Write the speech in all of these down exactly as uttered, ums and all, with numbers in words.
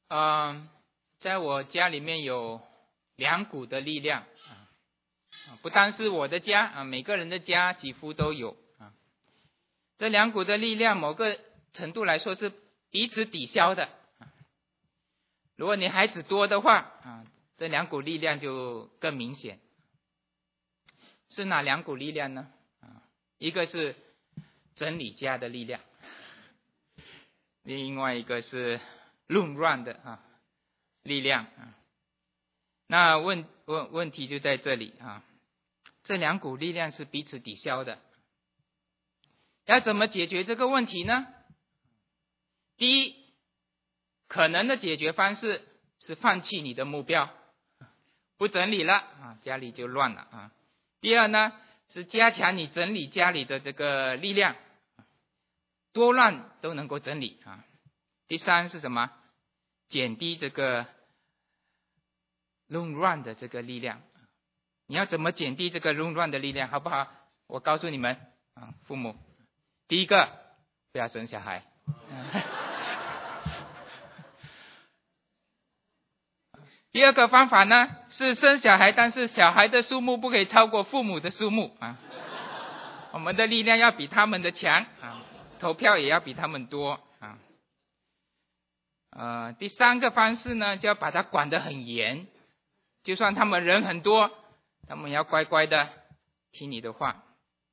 嗯、呃，在我家里面有两股的力量啊，不单是我的家啊，每个人的家几乎都有啊。这两股的力量，某个程度来说是彼此抵消的。如果你孩子多的话啊，这两股力量就更明显。是哪两股力量呢？啊，一个是真理家的力量，另外一个是论乱的啊力量啊。那问问问题就在这里啊，这两股力量是彼此抵消的，要怎么解决这个问题呢？第一，可能的解决方式是放弃你的目标，不整理了啊，家里就乱了啊。第二呢，是加强你整理家里的这个力量，多乱都能够整理啊。第三是什么？减低这个弄乱的这个力量。你要怎么减低这个弄乱的力量，好不好？我告诉你们啊，父母，第一个不要生小孩。第二个方法呢，是生小孩，但是小孩的数目不可以超过父母的数目啊。我们的力量要比他们的强啊，投票也要比他们多啊。呃，第三个方式呢，就要把他管得很严，就算他们人很多，他们要乖乖的听你的话。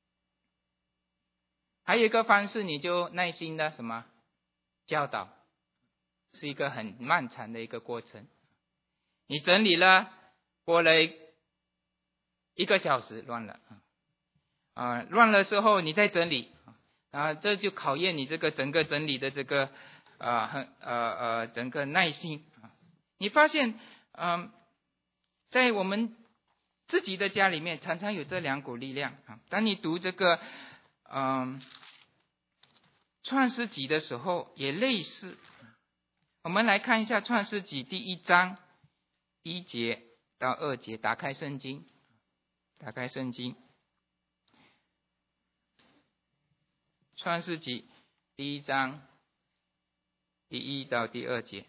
还有一个方式，你就耐心的什么教导，是一个很漫长的一个过程。你整理了，过了一个小时乱了啊，乱了之后你再整理啊，这就考验你这个整个整理的这个啊很呃呃整个耐心啊。你发现嗯、呃，在我们自己的家里面常常有这两股力量啊。当你读这个嗯、呃、创世纪的时候也类似。我们来看一下创世纪第一章一节到二节，打开圣经，打开圣经，创世纪第一章第一到第二节。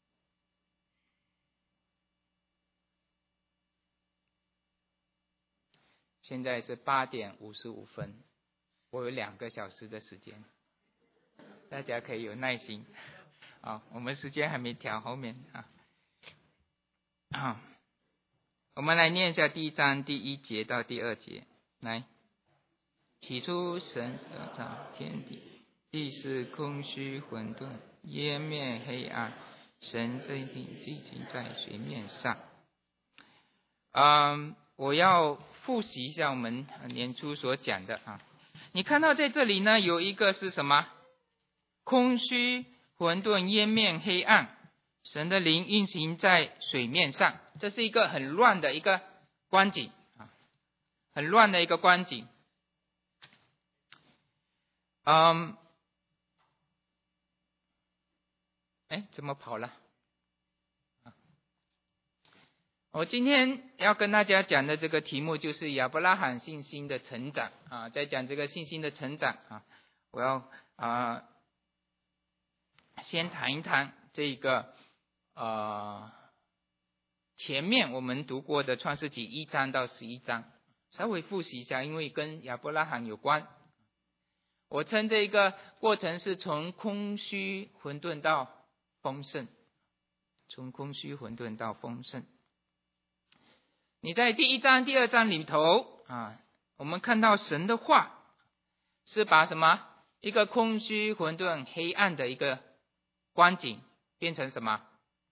现在是八点五十五分，我有两个小时的时间，大家可以有耐心啊，我们时间还没调，后面啊。啊，我们来念一下第一章第一节到第二节。来，起初神造天地，地是空虚混沌，渊面黑暗，神这地聚集在水面上。嗯，我要复习一下我们年初所讲的啊。你看到在这里呢，有一个是什么？空虚混沌，渊面黑暗。神的灵运行在水面上，这是一个很乱的一个光景啊，很乱的一个光景。嗯，哎，怎么跑了？我今天要跟大家讲的这个题目就是亚伯拉罕信心的成长啊，在讲这个信心的成长啊，我要啊先谈一谈这个。呃，前面我们读过的创世纪一章到十一章，稍微复习一下，因为跟亚伯拉罕有关。我称这个过程是从空虚混沌到丰盛，从空虚混沌到丰盛。你在第一章、第二章里头啊，我们看到神的话是把什么一个空虚混沌黑暗的一个光景变成什么？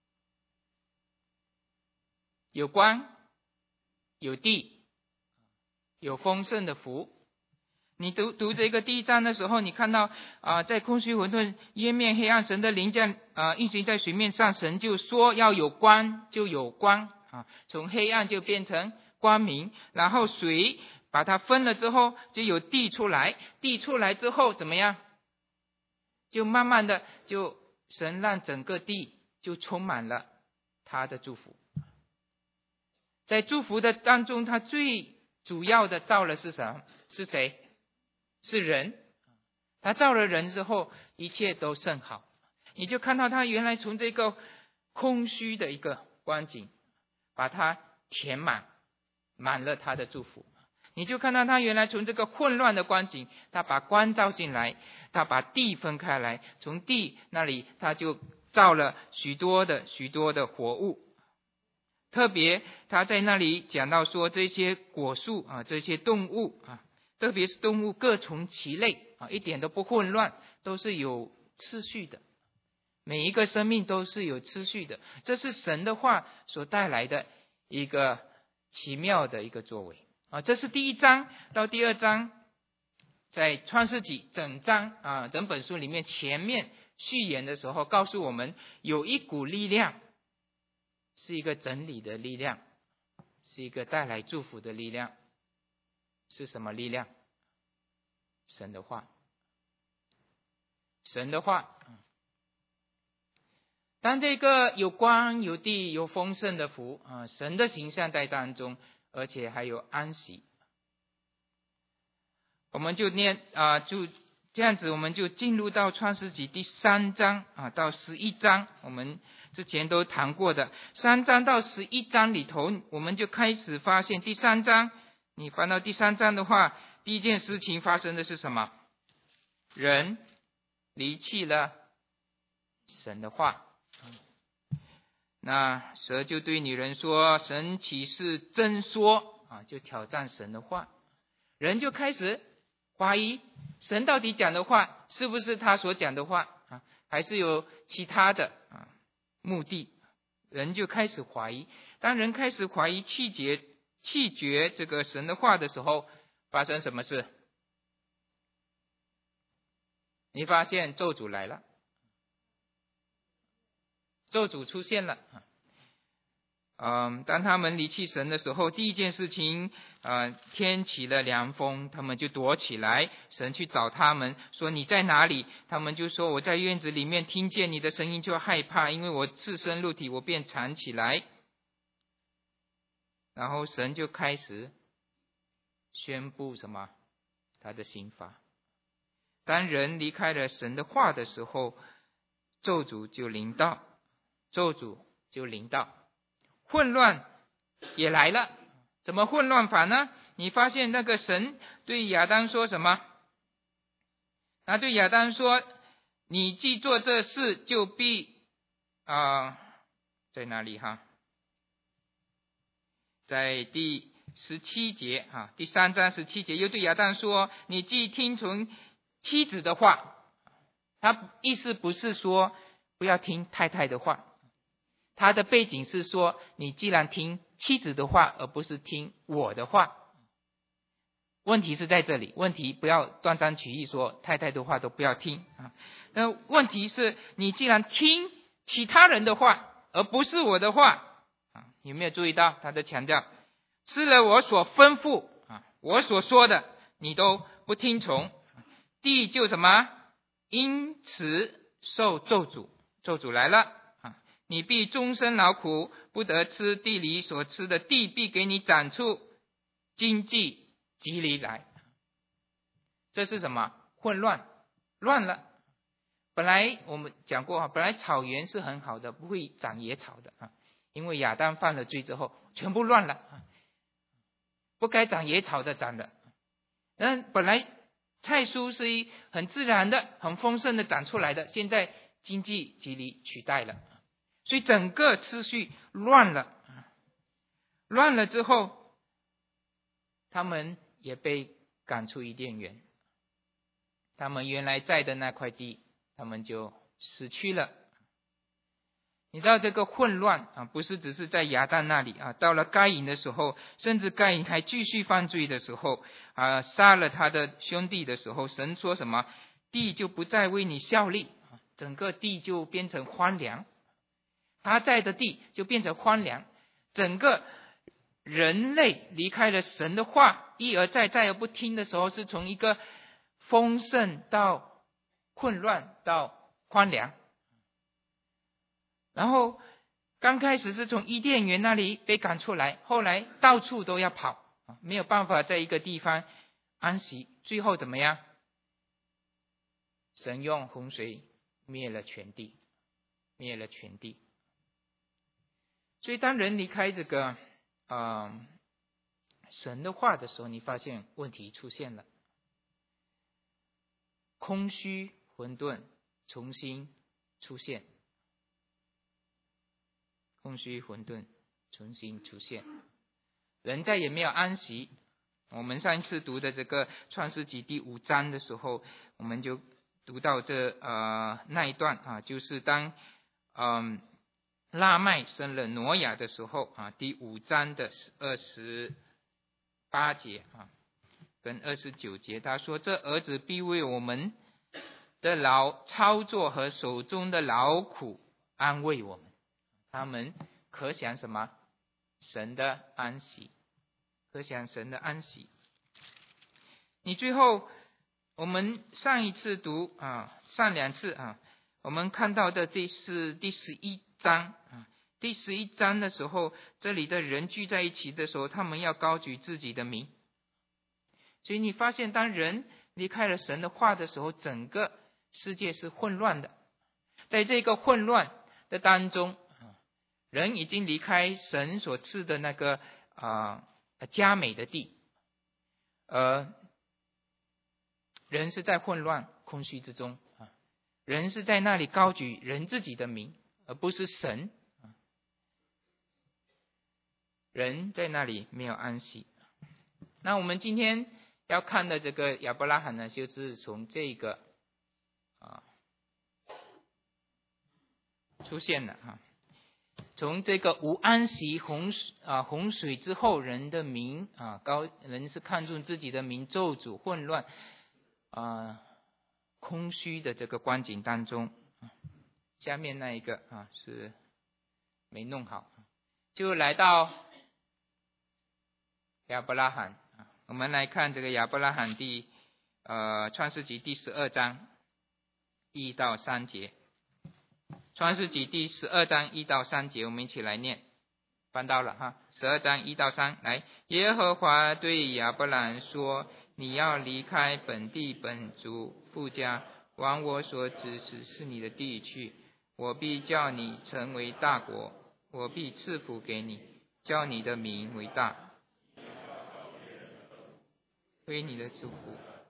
有光，有地，有丰盛的福。你读读这个第一章的时候，你看到啊、呃，在空虚混沌、渊面黑暗，神的灵将啊运行在水面上，神就说要有光，就有光啊，从黑暗就变成光明，然后水把它分了之后，就有地出来，地出来之后怎么样？就慢慢的就神让整个地就充满了他的祝福。在祝福的当中，他最主要的造了是什么？是谁？是人。他造了人之后，一切都甚好。你就看到他原来从这个空虚的一个光景，把它填满，满了他的祝福。你就看到他原来从这个混乱的光景，他把光照进来，他把地分开来，从地那里他就造了许多的许多的活物。特别他在那里讲到说，这些果树啊，这些动物啊，特别是动物各从其类啊，一点都不混乱，都是有次序的，每一个生命都是有次序的。这是神的话所带来的一个奇妙的一个作为啊。这是第一章到第二章，在创世纪整章啊，整本书里面前面序言的时候，告诉我们有一股力量，是一个整理的力量，是一个带来祝福的力量。是什么力量？神的话。神的话。当这个有光有地有丰盛的福啊，神的形象在当中，而且还有安息。我们就念啊，就这样子，我们就进入到创世纪第三章啊到十一章，我们之前都谈过的三章到十一章里头，我们就开始发现第三章，你翻到第三章的话，第一件事情发生的是什么？人离弃了神的话。那蛇就对女人说：“神岂是真说？”啊，就挑战神的话。人就开始怀疑神到底讲的话是不是他所讲的话啊，还是有其他的啊目的？人就开始怀疑。当人开始怀疑弃绝弃绝这个神的话的时候，发生什么事？你发现咒诅来了，咒诅出现了。嗯，当他们离弃神的时候，第一件事情，呃，天起了凉风，他们就躲起来。神去找他们，说：“你在哪里？”他们就说：“我在院子里面，听见你的声音就害怕，因为我赤身露体，我便藏起来。”然后神就开始宣布什么？他的刑罚。当人离开了神的话的时候，咒诅就临到，咒诅就临到。混乱也来了，怎么混乱法呢？你发现那个神对亚当说什么？他对亚当说：“你既做这事，就必啊、呃，在哪里哈？在第十七节啊，第三章十七节又对亚当说：你既听从妻子的话。”他意思不是说不要听太太的话。他的背景是说，你既然听妻子的话，而不是听我的话。问题是在这里，问题不要断章取义说太太的话都不要听啊。那问题是你既然听其他人的话，而不是我的话啊，有没有注意到他的强调？吃了我所吩咐啊，我所说的你都不听从，地就什么？因此受咒诅，咒诅来了。你必终身劳苦，不得吃地里所吃的，地必给你长出经济吉利来。这是什么？混乱，乱了。本来我们讲过，本来草原是很好的，不会长野草的啊，因为亚当犯了罪之后，全部乱了啊，不该长野草的长了。那本来菜蔬是一很自然的、很丰盛的长出来的，现在经济吉利取代了。所以整个秩序乱了，乱了之后，他们也被赶出伊甸园。他们原来在的那块地，他们就失去了。你知道这个混乱啊，不是只是在亚当那里啊，到了该隐的时候，甚至该隐还继续犯罪的时候啊，杀了他的兄弟的时候，神说什么？地就不再为你效力，整个地就变成荒凉。他在的地就变成荒凉，整个人类离开了神的话，一而再再而不听的时候，是从一个丰盛到混乱到荒凉。然后刚开始是从伊甸园那里被赶出来，后来到处都要跑，没有办法在一个地方安息，最后怎么样？神用洪水灭了全地，灭了全地。 所以当人离开这个呃神的话的时候，你发现问题出现了，空虚混沌重新出现，空虚混沌重新出现，人再也没有安息。我们上一次读的这个创世纪第五章的时候，我们就读到这呃那一段啊，就是当嗯、呃、拉麦生了挪亚的时候啊，第五章的二十八节啊跟二十九节，他说这儿子必为我们的劳操作和手中的劳苦安慰我们。他们可想什么？神的安息，可想神的安息。你最后我们上一次读啊，上两次啊，我们看到的第是第十一章啊，第十一章的时候，这里的人聚在一起的时候，他们要高举自己的名。所以你发现，当人离开了神的话的时候，整个世界是混乱的。在这个混乱的当中，人已经离开神所赐的那个啊、呃、佳美的地，呃，人是在混乱空虚之中啊，人是在那里高举人自己的名，而不是神啊，人在那里没有安息。那我们今天要看的这个亚伯拉罕呢，就是从这个啊出现了啊。从这个无安息洪水啊洪水之后，人的名啊高人是看重自己的名，咒诅混乱啊空虚的这个光景当中，下面那一个啊是没弄好，就来到亚伯拉罕啊。我们来看这个亚伯拉罕第呃创世纪第十二章一到三节。创世纪第十二章一到三节，我们一起来念。翻到了哈，十二章一到三，来，耶和华对亚伯兰说：“你要离开本地本族父家，往我所指示是你的地去。我必叫你成为大国，我必赐福给你，叫你的名为大，为你的祝福。”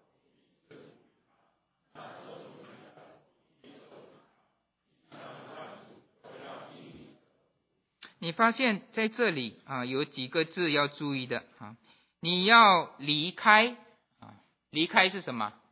你发现在这里啊，有几个字要注意的啊，你要离开啊，离开是什么？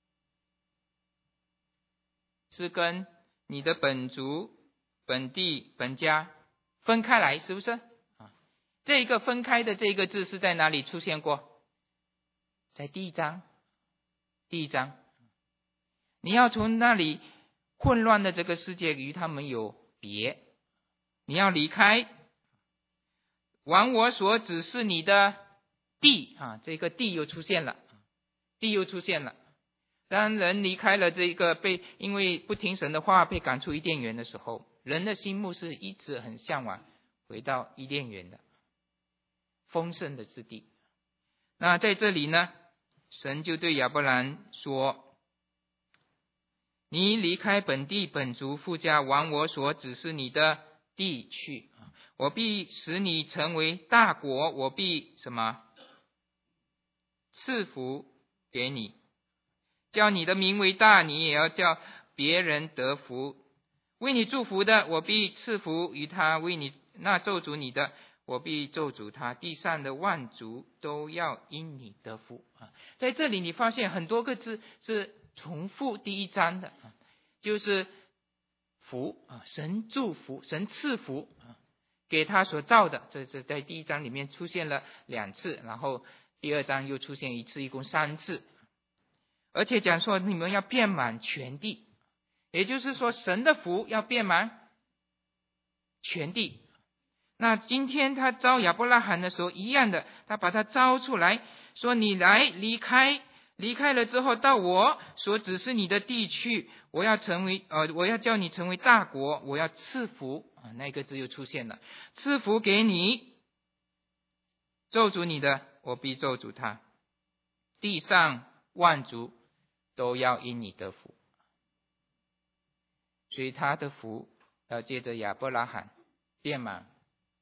是跟你的本族、本地、本家分开来，是不是啊？这个分开的这个字是在哪里出现过？在第一章，第一章，你要从那里混乱的这个世界与他们有别。你要离开，往我所指示你的地啊，这个地又出现了，地又出现了。当人离开了这个被因为不听神的话被赶出伊甸园的时候，人的心目是一直很向往回到伊甸园的丰盛的之地。那在这里呢，神就对亚伯兰说：“你离开本地本族父家，往我所指示你的地去，我必使你成为大国，我必什么？赐福给你，叫你的名为大，你也要叫别人得福。为你祝福的，我必赐福于他；为你那咒诅你的，我必咒诅他。地上的万族都要因你得福。”在这里你发现很多个字是重复第一章的，就是福啊，神祝福，神赐福啊，给他所造的。这是在第一章里面出现了两次，然后第二章又出现一次，一共三次。而且讲说你们要遍满全地，也就是说神的福要遍满全地。那今天他招亚伯拉罕的时候一样的，他把他招出来说：“你来离开，离开了之后到我所指示你的地去，我要成为呃，我要叫你成为大国，我要赐福啊。”那个字又出现了，赐福给你，咒诅你的，我必咒诅他。地上万族都要因你得福。所以他的福要借着亚伯拉罕遍满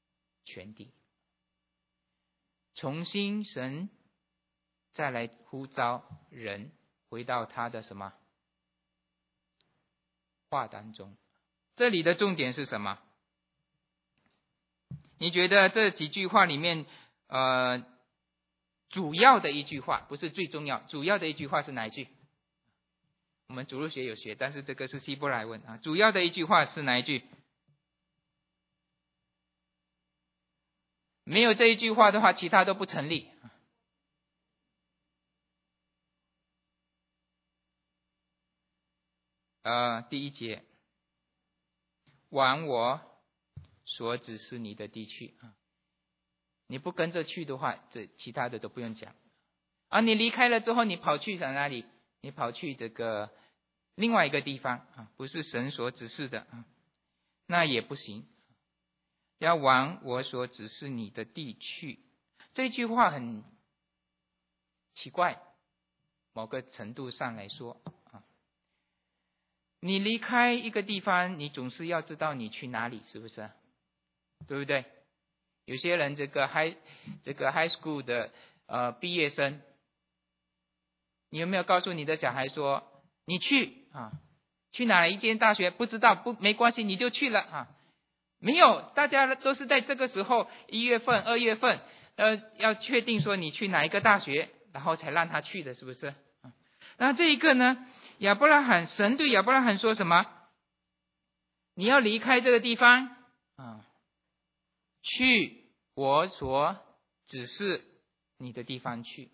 全地。重新神再来呼召人回到他的什么话当中。这里的重点是什么？你觉得这几句话里面呃，主要的一句话，不是最重要，主要的一句话是哪一句？我们主日学有学，但是这个是希伯来文啊。主要的一句话是哪一句？没有这一句话的话，其他都不成立。呃，第一节，往我所指示你的地区啊，你不跟着去的话，这其他的都不用讲。而你离开了之后，你跑去哪里？你跑去这个另外一个地方啊，不是神所指示的啊，那也不行。要往我所指示你的地去，这句话很奇怪，某个程度上来说啊，你离开一个地方，你总是要知道你去哪里，是不是？对不对？有些人这个 high 这个 high school 的呃毕业生，你有没有告诉你的小孩说，你去啊，去哪一间大学？不知道，不没关系，你就去了啊。没有，大家都是在这个时候一月份、二月份，呃，要确定说你去哪一个大学，然后才让他去的，是不是？那这一个呢，亚伯拉罕，神对亚伯拉罕说什么？你要离开这个地方啊，去我所指示你的地方去，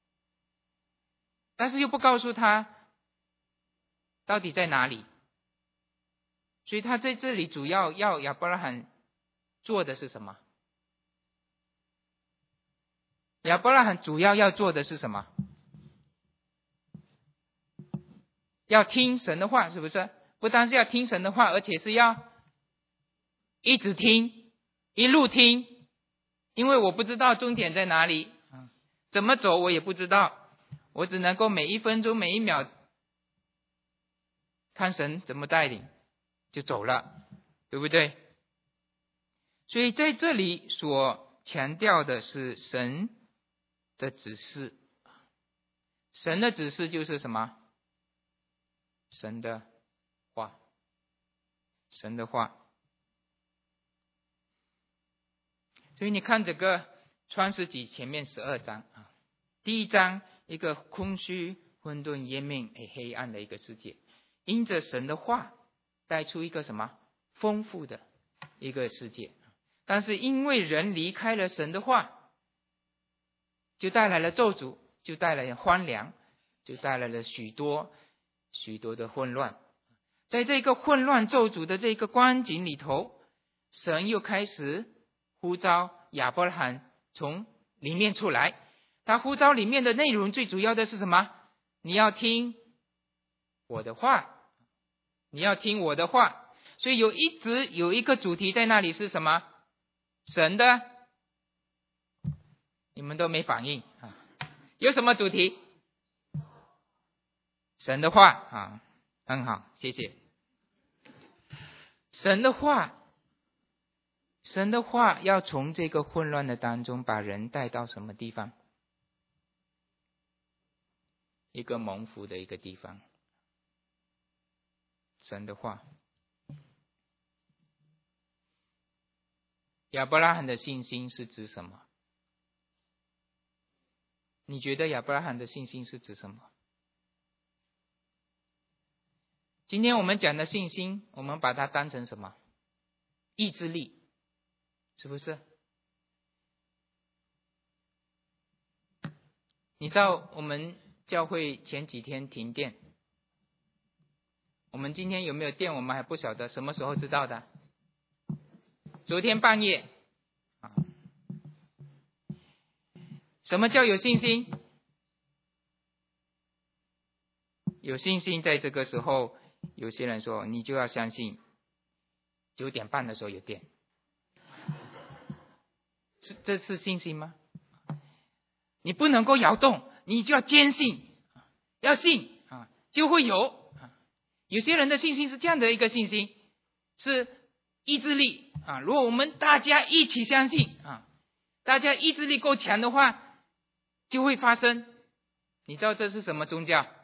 但是又不告诉他到底在哪里。所以他在这里主要要亚伯拉罕做的是什么？亚伯拉罕主要要做的是什么？要听神的话，是不是？不单是要听神的话，而且是要一直听，一路听，因为我不知道终点在哪里，怎么走我也不知道，我只能够每一分钟每一秒看神怎么带领就走了，对不对？所以在这里所强调的是神的指示，神的指示就是什么？神的话，神的话。所以你看这个创世纪前面十二章啊，第一章一个空虚、混沌、湮灭、黑暗的一个世界，因着神的话带出一个什么丰富的一个世界。但是因为人离开了神的话，就带来了咒诅，就带来了荒凉，就带来了许多许多的混乱。在这个混乱咒诅的这个光景里头，神又开始呼召亚伯拉罕从里面出来。他呼召里面的内容最主要的是什么？你要听我的话，你要听我的话。所以有一直有一个主题在那里是什么？神的，你们都没反应啊？有什么主题？神的话啊，很好，谢谢。神的话，神的话要从这个混乱的当中把人带到什么地方？一个蒙福的一个地方。神的话。亚伯拉罕的信心是指什么？你觉得亚伯拉罕的信心是指什么？今天我们讲的信心，我们把它当成什么？意志力，是不是？你知道我们教会前几天停电，我们今天有没有电我们还不晓得，什么时候知道的？昨天半夜。什么叫有信心？有信心在这个时候，有些人说你就要相信九点半的时候有电，是这是信心吗？你不能够摇动，你就要坚信，要信啊，就会有。有些人的信心是这样的一个信心，是意志力啊，如果我们大家一起相信啊，大家意志力够强的话，就会发生。你知道这是什么宗教？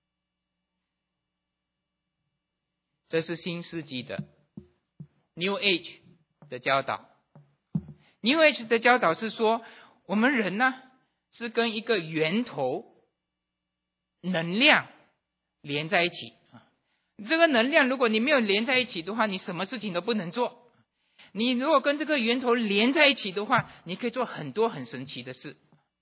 这是新世纪的 New Age 的教导。New Age 的教导是说，我们人呢是跟一个源头能量连在一起。这个能量如果你没有连在一起的话，你什么事情都不能做。你如果跟这个源头连在一起的话，你可以做很多很神奇的事。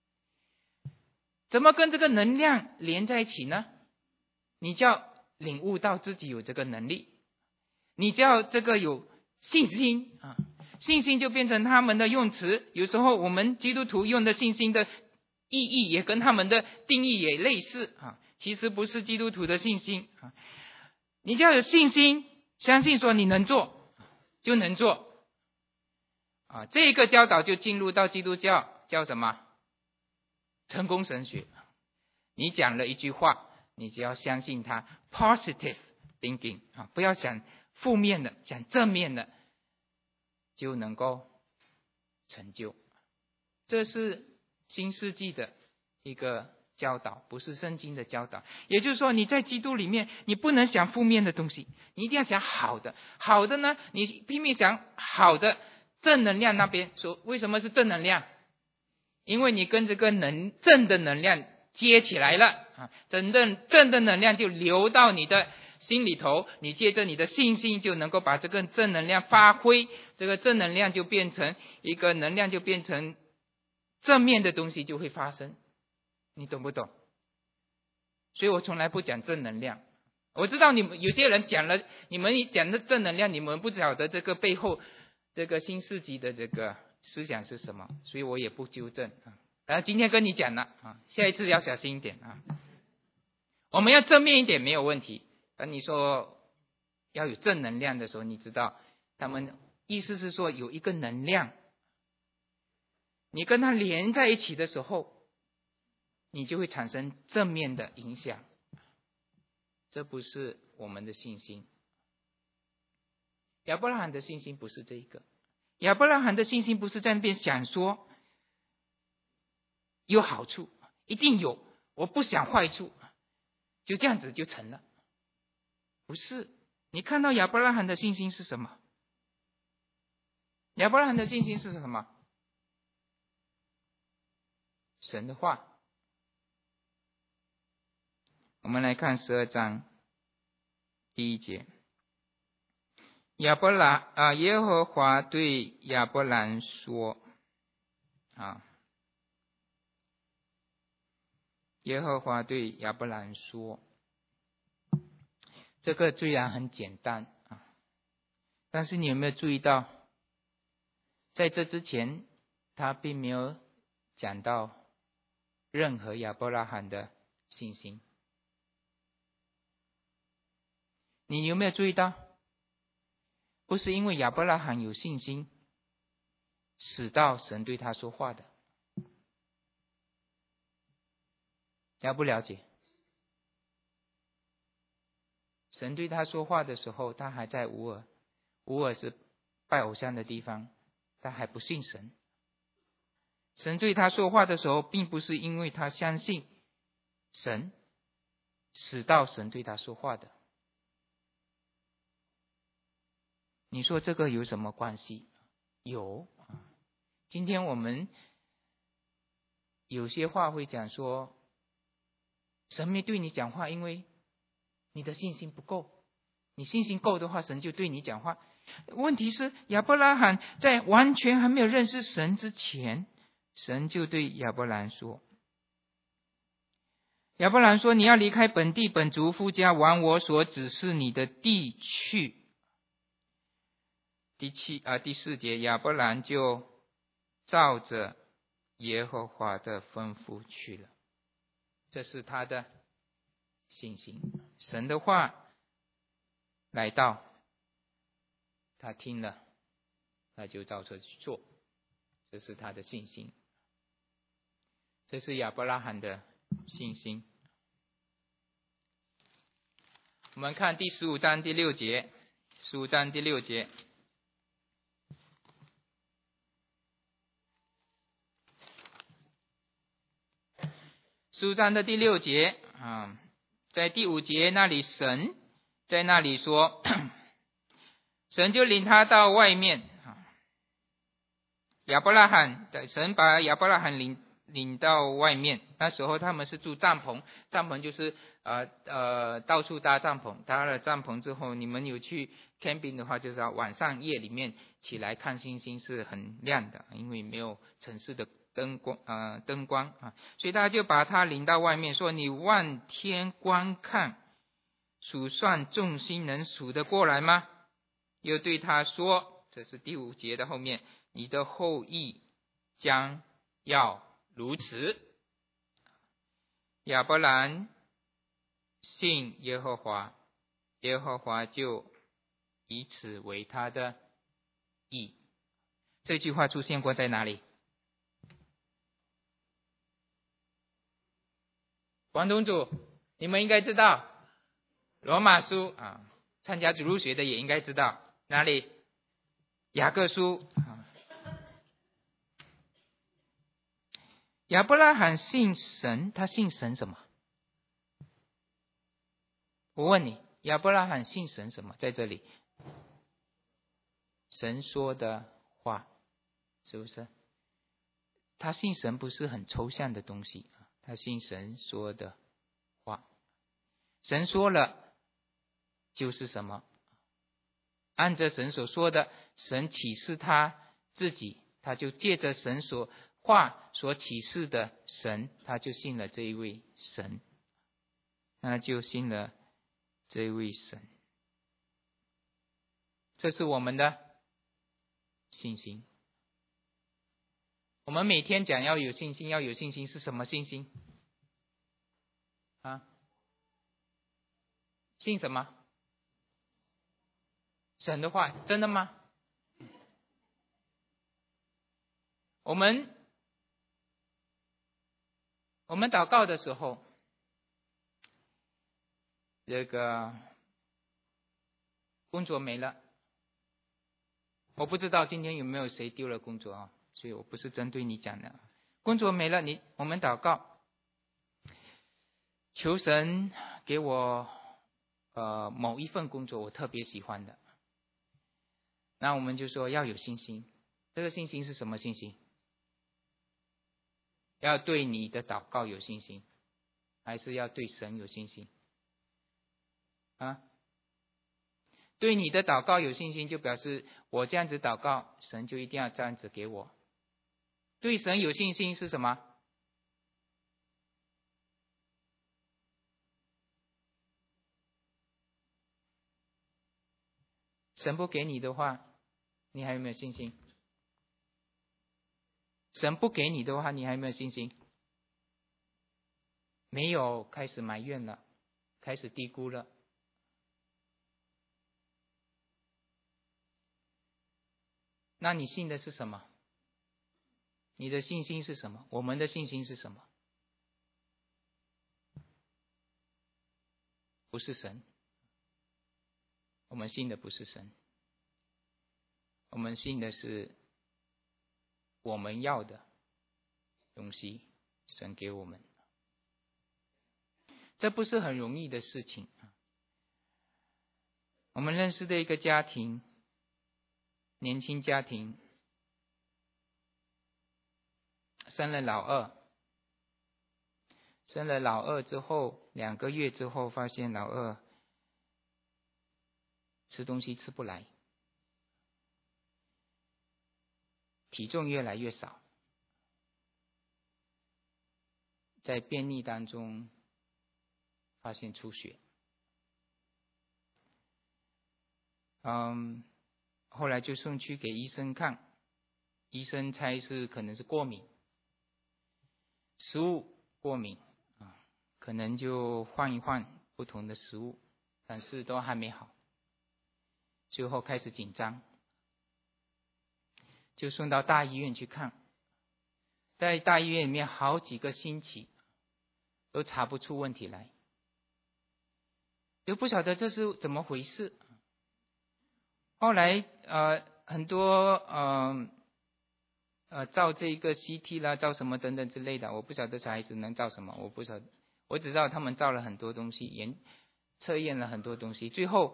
怎么跟这个能量连在一起呢？你就要领悟到自己有这个能力，你就要这个有信心啊，信心就变成他们的用词。有时候我们基督徒用的信心的意义也跟他们的定义也类似啊，其实不是基督徒的信心啊。你就要有信心，相信说你能做就能做啊。这个教导就进入到基督教，叫什么？成功神学。你讲了一句话，你只要相信它 ，positive thinking 啊，不要想负面的，想正面的，就能够成就。这是新世纪的一个教导，不是圣经的教导。也就是说，你在基督里面，你不能想负面的东西，你一定要想好的。好的呢，你拼命想好的正能量那边。说为什么是正能量？因为你跟这个能正的能量接起来了啊，真正正的能量就流到你的心里头，你借着你的信心就能够把这个正能量发挥，这个正能量就变成一个能量，就变成正面的东西就会发生。你懂不懂？所以我从来不讲正能量。我知道你们有些人讲了，你们讲的正能量，你们不晓得这个背后这个新世纪的这个思想是什么，所以我也不纠正啊。然后今天跟你讲了啊，下一次要小心一点啊。我们要正面一点没有问题。当你说要有正能量的时候，你知道他们意思是说有一个能量，你跟它连在一起的时候，你就会产生正面的影响。这不是我们的信心。亚伯拉罕的信心不是这一个。亚伯拉罕的信心不是在那边想说有好处，一定有，我不想坏处，就这样子就成了。不是，你看到亚伯拉罕的信心是什么？亚伯拉罕的信心是什么？神的话。我们来看十二章第一节。亚伯拉啊，耶和华对亚伯兰说啊，耶和华对亚伯兰说，这个虽然很简单啊，但是你有没有注意到，在这之前他并没有讲到任何亚伯拉罕的信心。你有没有注意到，不是因为亚伯拉罕有信心使到神对他说话的？了不了解？神对他说话的时候，他还在乌尔，乌尔是拜偶像的地方，他还不信神。神对他说话的时候，并不是因为他相信神使到神对他说话的。你说这个有什么关系？有。今天我们有些话会讲说，神没对你讲话，因为你的信心不够。你信心够的话，神就对你讲话。问题是亚伯拉罕在完全还没有认识神之前，神就对亚伯兰说，亚伯兰说，你要离开本地本族夫家，往我所指示你的地去。第七啊第四节，亚伯兰就照着耶和华的吩咐去了。这是他的信心。神的话来到，他听了，他就照着去做。这是他的信心。这是亚伯拉罕的信心。我们看第十五章第六节，十五章第六节。 十五章的第六节啊，在第五节那里，神在那里说，神就领他到外面。亚伯拉罕，神把亚伯拉罕领领到外面。那时候他们是住帐篷，帐篷就是呃呃到处搭帐篷。搭了帐篷之后，你们有去 camping 的话，就是要晚上夜里面起来看星星是很亮的，因为没有城市的灯光呃灯光啊，所以他就把他领到外面，说你望天观看，数算众星，能数得过来吗？又对他说，这是第五节的后面，你的后裔将要如此。亚伯兰信耶和华，耶和华就以此为他的义。这句话出现过在哪里？王东主，你们应该知道，罗马书啊，参加主日学的也应该知道哪里？雅各书啊。亚伯拉罕信神，他信神什么？我问你，亚伯拉罕信神什么？在这里，神说的话，是不是？他信神不是很抽象的东西，他信神说的话。神说了就是什么？按着神所说的，神启示他自己，他就借着神所话所启示的神，他就信了这一位神，那就信了这一位神。这是我们的信心。我们每天讲要有信心，要有信心是什么信心？啊？信什么？神的话，真的吗？我们我们祷告的时候，这个工作没了，我不知道今天有没有谁丢了工作啊？所以我不是针对你讲的。工作没了，你我们祷告，求神给我呃某一份工作我特别喜欢的。那我们就说要有信心，这个信心是什么信心？要对你的祷告有信心，还是要对神有信心？啊？对你的祷告有信心，就表示我这样子祷告，神就一定要这样子给我。对神有信心是什么？神不给你的话，你还有没有信心？神不给你的话，你还有没有信心？没有，开始埋怨了，开始低估了。那你信的是什么？你的信心是什么？我们的信心是什么？不是神，我们信的不是神，我们信的是我们要的东西，神给我们。这不是很容易的事情。我们认识的一个家庭，年轻家庭，生了老二，生了老二之后，两个月之后发现老二吃东西吃不来，体重越来越少，在便秘当中发现出血。嗯，后来就送去给医生看，医生猜是可能是过敏，食物过敏啊，可能就换一换不同的食物，但是都还没好。最后开始紧张，就送到大医院去看，在大医院里面好几个星期都查不出问题来，就不晓得这是怎么回事。后来呃很多呃呃造这个 C T 啦，造什么等等之类的，我不晓得小孩子能造什么，我不晓得，我只知道他们造了很多东西，研测验了很多东西，最后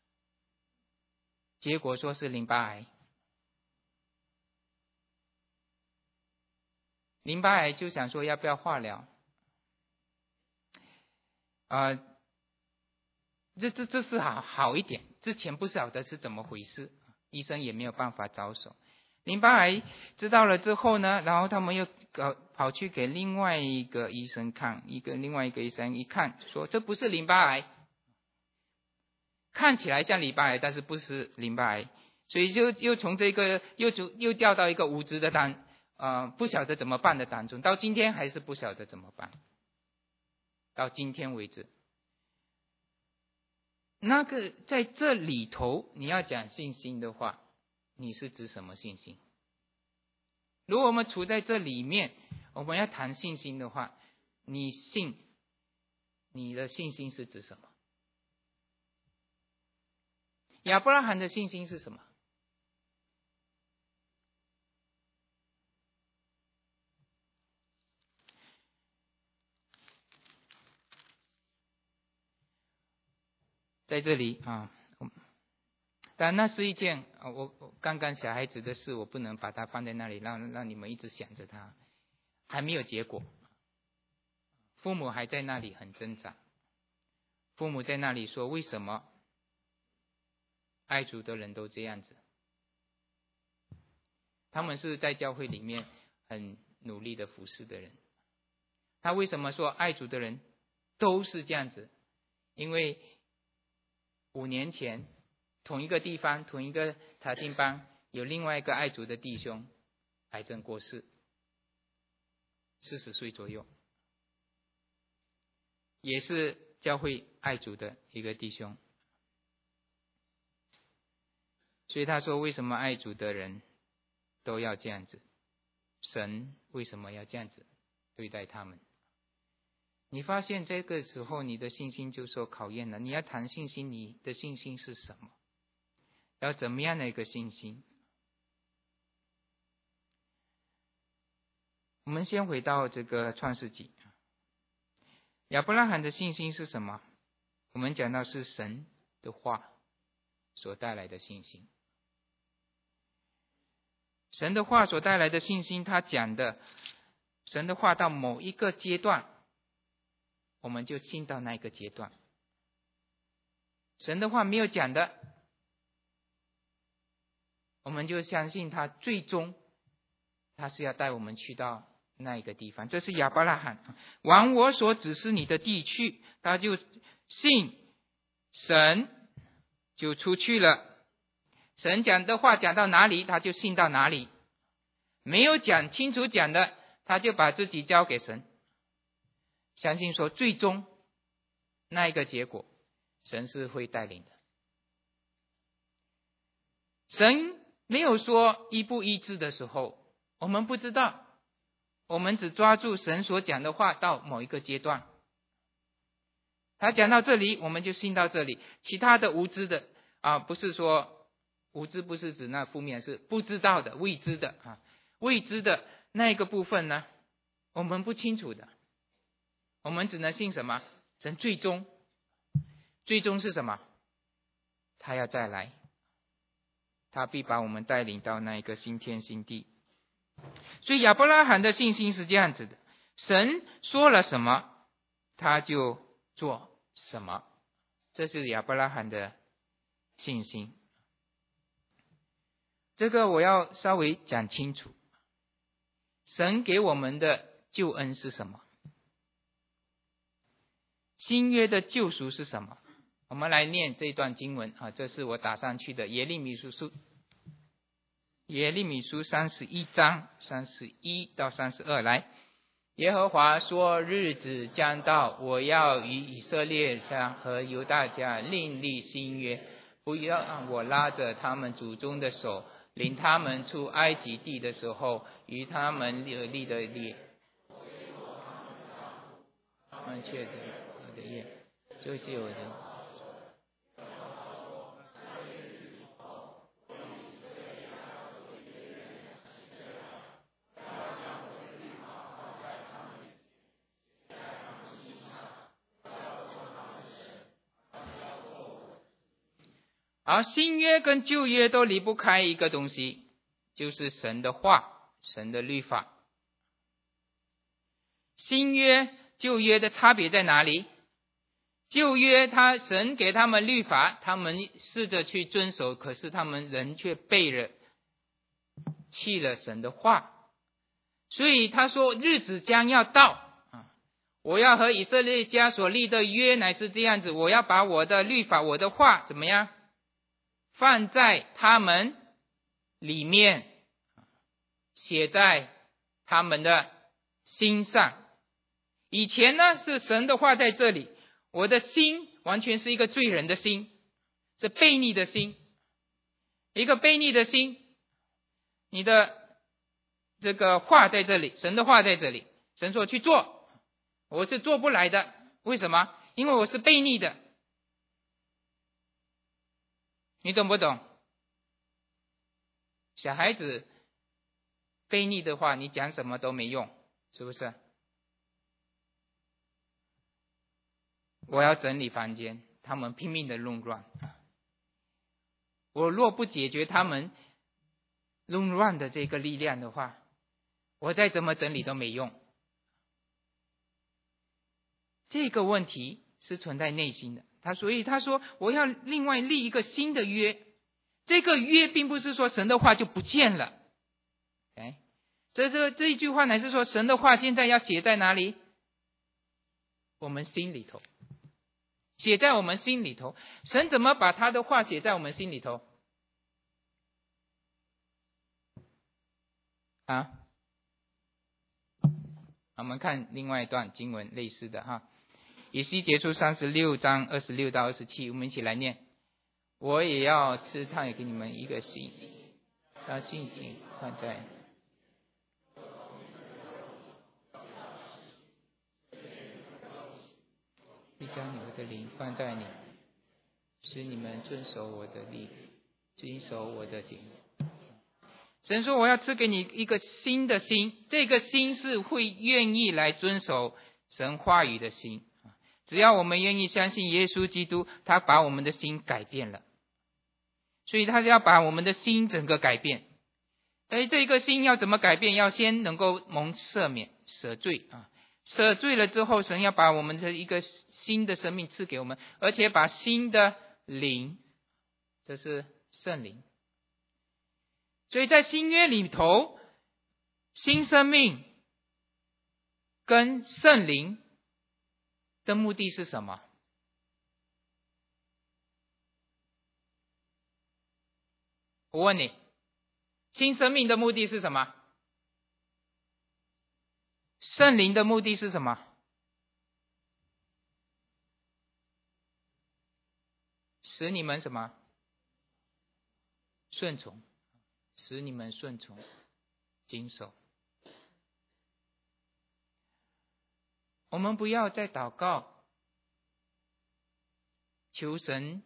结果说是淋巴癌。淋巴癌就想说要不要化疗，啊、呃，这这这是好好一点，之前不晓得是怎么回事，医生也没有办法着手。淋巴癌知道了之后呢，然后他们又搞跑去给另外一个医生看，一个另外一个医生一看说这不是淋巴癌，看起来像淋巴癌，但是不是淋巴癌，所以就又从这个又又掉到一个无知的当。呃，不晓得怎么办的当中，到今天还是不晓得怎么办。到今天为止，那个在这里头，你要讲信心的话，你是指什么信心？如果我们处在这里面，我们要谈信心的话，你信，你的信心是指什么？亚伯拉罕的信心是什么？在这里啊，但那是一件我我刚刚小孩子的事，我不能把它放在那里，让让你们一直想着它，还没有结果。父母还在那里很挣扎，父母在那里说：为什么爱主的人都这样子？他们是在教会里面很努力的服侍的人，他为什么说爱主的人都是这样子？因为五年前，同一个地方，同一个查经班，有另外一个爱主的弟兄，癌症过世，四十岁左右，也是教会爱主的一个弟兄。所以他说，为什么爱主的人都要这样子？神为什么要这样子对待他们？你发现这个时候你的信心就受考验了。你要谈信心，你的信心是什么？要怎么样的一个信心？我们先回到这个创世纪，亚伯拉罕的信心是什么？我们讲到是神的话所带来的信心。神的话所带来的信心，他讲的神的话到某一个阶段，我们就信到那一个阶段。神的话没有讲的，我们就相信他最终他是要带我们去到那一个地方。这是亚伯拉罕，往我所指示你的地去，他就信神，就出去了。神讲的话讲到哪里，他就信到哪里，没有讲清楚讲的，他就把自己交给神，相信说最终那一个结果神是会带领的。神没有说一不一致的时候，我们不知道，我们只抓住神所讲的话到某一个阶段，他讲到这里我们就信到这里，其他的无知的啊，不是说无知不是指那负面，是不知道的未知的啊，未知的那个部分呢，我们不清楚的，我们只能信什么？神最终最终是什么？他要再来，他必把我们带领到那一个新天新地。所以亚伯拉罕的信心是这样子的，神说了什么他就做什么，这是亚伯拉罕的信心。这个我要稍微讲清楚，神给我们的救恩是什么？新约的救赎是什么？我们来念这段经文啊，这是我打上去的耶利米书书耶利米书三十一章三十一到三十二，来，耶和华说，日子将到，我要与以色列家和犹大家另立新约，不要让我拉着他们祖宗的手，领他们出埃及地的时候，与他们立的列，他们却得我的业，就是我的。 而新约跟旧约都离不开一个东西，就是神的话，神的律法。新约旧约的差别在哪里？旧约他神给他们律法，他们试着去遵守，可是他们人却背了弃了神的话。所以他说日子将要到，我要和以色列家所立的约乃是这样子，我要把我的律法我的话怎么样放在他们里面，写在他们的心上。以前呢是神的话在这里，我的心完全是一个罪人的心，是悖逆的心，一个悖逆的心，你的这个话在这里，神的话在这里，神说去做，我是做不来的。为什么？因为我是悖逆的。你懂不懂？小孩子悖逆的话，你讲什么都没用，是不是？我要整理房间，他们拼命的弄乱，我若不解决他们弄乱的这个力量的话，我再怎么整理都没用。这个问题是存在内心的，他所以他说我要另外立一个新的约。这个约并不是说神的话就不见了，哎，这这这一句话乃是说神的话现在要写在哪里？我们心里头，写在我们心里头。神怎么把他的话写在我们心里头啊？我们看另外一段经文类似的哈，以西结书三十六章二十六到二十七，我们一起来念。我也要赐他给你们一个心，把心情放在必将你们的灵放在你，使你们遵守我的律，遵守我的经。神说我要赐给你一个新的心，这个心是会愿意来遵守神话语的心。只要我们愿意相信耶稣基督，他把我们的心改变了，所以他要把我们的心整个改变。所以这个心要怎么改变？要先能够蒙赦免赦罪啊，赦罪了之后，神要把我们的一个新的生命赐给我们，而且把新的灵，这是圣灵。所以在新约里头，新生命跟圣灵的目的是什么？我问你，新生命的目的是什么？圣灵的目的是什么？使你们什么？顺从，使你们顺从，谨守。我们不要再祷告，求神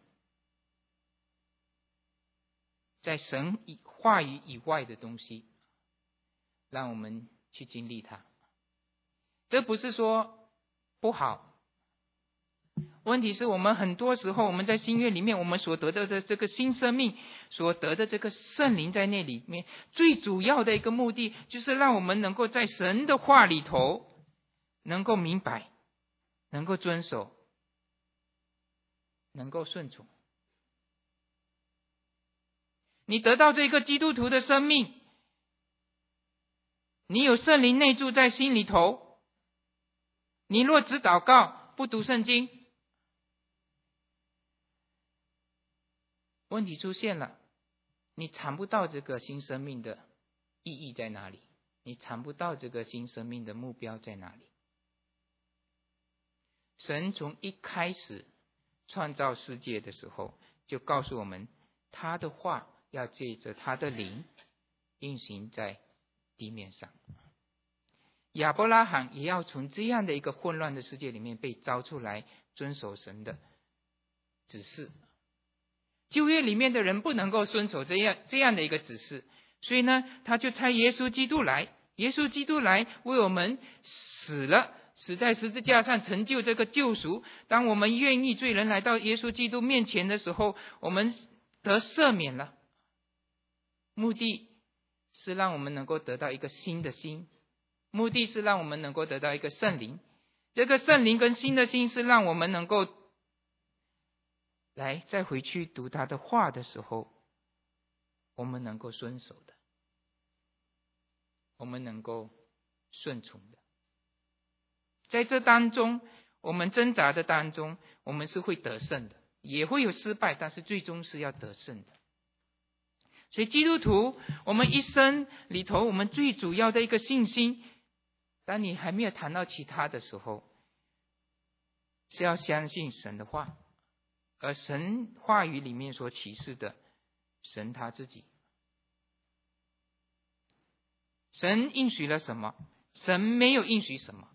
在神话语以外的东西，让我们去经历它。这不是说不好，问题是我们很多时候我们在新约里面，我们所得到的这个新生命，所得的这个圣灵在那里面，最主要的一个目的就是让我们能够在神的话里头能够明白，能够遵守，能够顺从。你得到这个基督徒的生命，你有圣灵内住在心里头，你若只祷告不读圣经，问题出现了，你尝不到这个新生命的意义在哪里，你尝不到这个新生命的目标在哪里。神从一开始创造世界的时候就告诉我们，他的话要借着他的灵运行在地面上。亚伯拉罕也要从这样的一个混乱的世界里面被招出来，遵守神的指示。旧约里面的人不能够遵守这样这样的一个指示，所以呢，他就差耶稣基督来，耶稣基督来为我们死了，死在十字架上成就这个救赎。当我们愿意罪人来到耶稣基督面前的时候，我们得赦免了，目的是让我们能够得到一个新的心，目的是让我们能够得到一个圣灵。这个圣灵跟新的心是让我们能够来再回去读他的话的时候，我们能够遵守的，我们能够顺从的。在这当中，我们挣扎的当中，我们是会得胜的，也会有失败，但是最终是要得胜的。所以基督徒，我们一生里头，我们最主要的一个信心，当你还没有谈到其他的时候，是要相信神的话，而神话语里面所启示的神他自己。神应许了什么？神没有应许什么。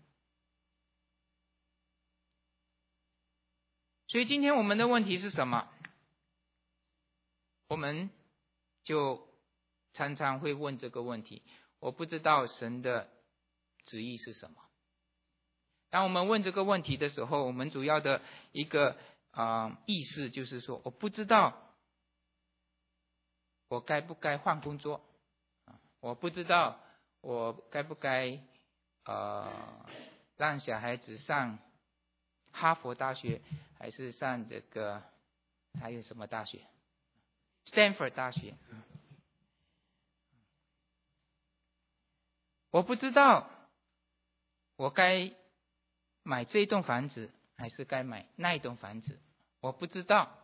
所以今天我们的问题是什么？我们就常常会问这个问题，我不知道神的旨意是什么。当我们问这个问题的时候，我们主要的一个、呃、意思就是说，我不知道我该不该换工作，我不知道我该不该呃让小孩子上哈佛大学，还是上这个还有什么大学 Stanford 大学。我不知道我该买这一栋房子还是该买那一栋房子，我不知道。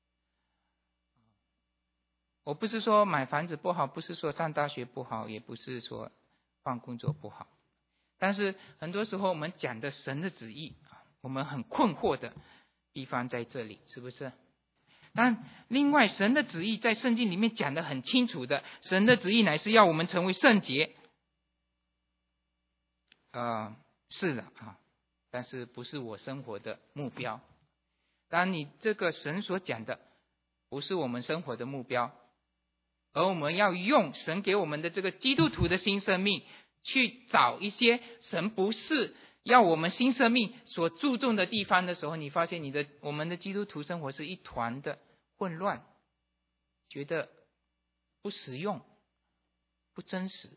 我不是说买房子不好，不是说上大学不好，也不是说换工作不好，但是很多时候我们讲的神的旨意，我们很困惑的地方在这里，是不是？但另外神的旨意在圣经里面讲得很清楚的，神的旨意乃是要我们成为圣洁。呃，是的啊，但是不是我生活的目标。当你这个神所讲的不是我们生活的目标，而我们要用神给我们的这个基督徒的新生命去找一些神不是要我们新生命所注重的地方的时候，你发现你的我们的基督徒生活是一团的混乱，觉得不实用，不真实。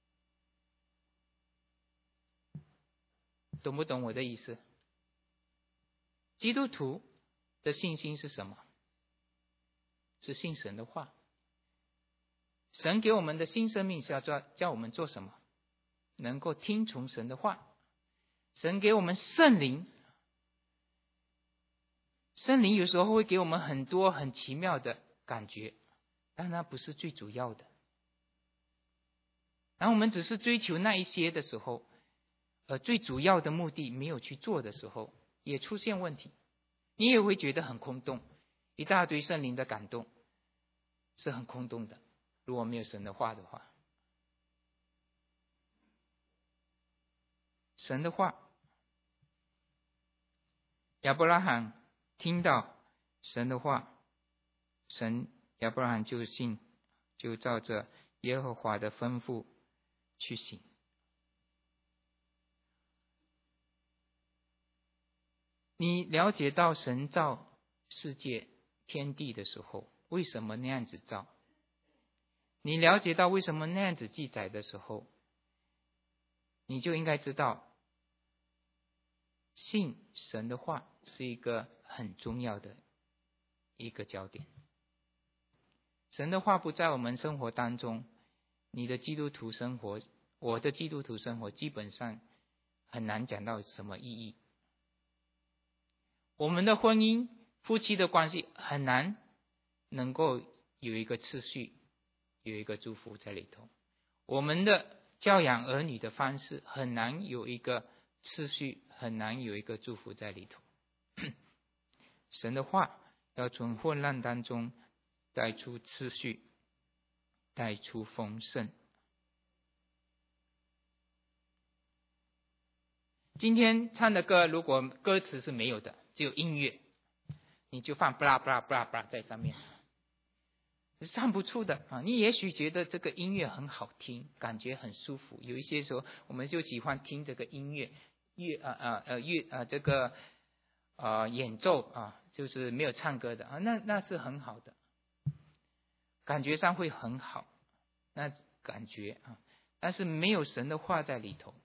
懂不懂我的意思？基督徒的信心是什么？是信神的话。神给我们的新生命是要叫叫我们做什么？能够听从神的话。神给我们圣灵，圣灵有时候会给我们很多很奇妙的感觉，但那不是最主要的。当我们只是追求那一些的时候，而最主要的目的没有去做的时候，也出现问题。你也会觉得很空洞，一大堆圣灵的感动是很空洞的，如果没有神的话的话。神的话，亚伯拉罕听到神的话，神亚伯拉罕就信，就照着耶和华的吩咐去行。你了解到神造世界天地的时候，为什么那样子造？你了解到为什么那样子记载的时候，你就应该知道，信神的话是一个很重要的一个焦点。神的话不在我们生活当中，你的基督徒生活，我的基督徒生活基本上很难讲到什么意义。我们的婚姻、夫妻的关系很难能够有一个次序，有一个祝福在里头。我们的教养儿女的方式很难有一个次序，很难有一个祝福在里头。神的话要从混乱当中带出次序，带出丰盛。今天唱的歌，如果歌词是没有的，只有音乐，你就放 blah blah blah blah 在上面，是唱不出的啊！你也许觉得这个音乐很好听，感觉很舒服。有一些时候，我们就喜欢听这个音乐，乐呃呃呃乐呃这个呃演奏啊，就是没有唱歌的啊，那那是很好的。 感觉上会很好，那感觉啊，但是没有神的话在里头，